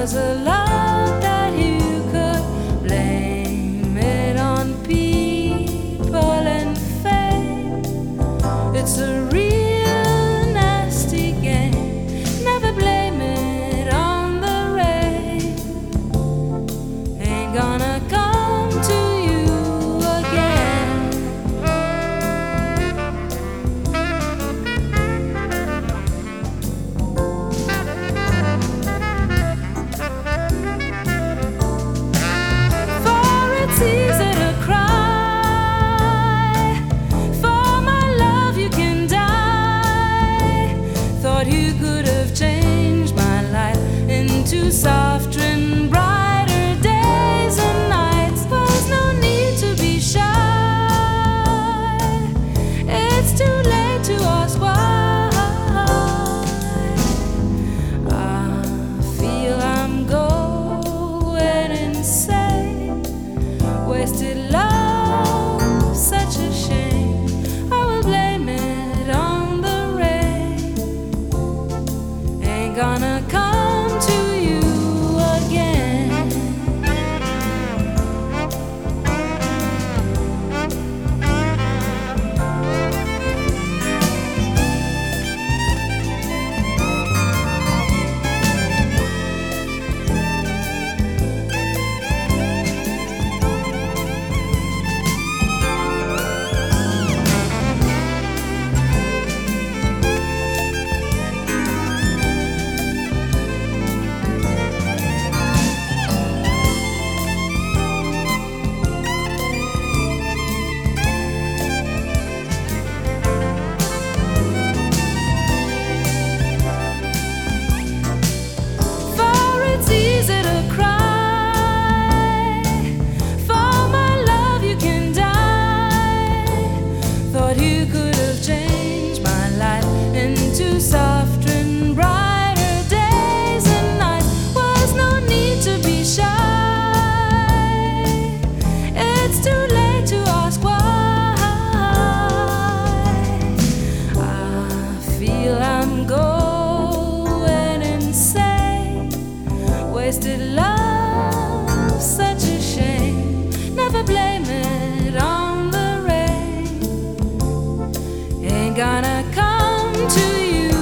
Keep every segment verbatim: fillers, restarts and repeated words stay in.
was a love that you could blame it on people and fate. It's a real nasty game. Never blame it on the rain. Ain't gonna come to you again. For it's easy to cry. For my love you can die. Thought you could have changed my life into softer and brighter days and nights. There's no need to be shy. It's too late to ask why. I feel I'm going insane. Wasted love, such a shame. I will blame it on the rain. Ain't gonna come to you again. For it's easy to cry. For my love you can die. Thought you could have changed my life into softer and brighter days and nights. Was no need to be shy. It's too late to ask why. I feel I'm going insane. Wasted love, such a shame. Never blame it on the rain. Ain't gonna come to you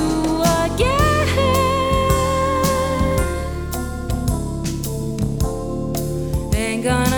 again. Ain't gonna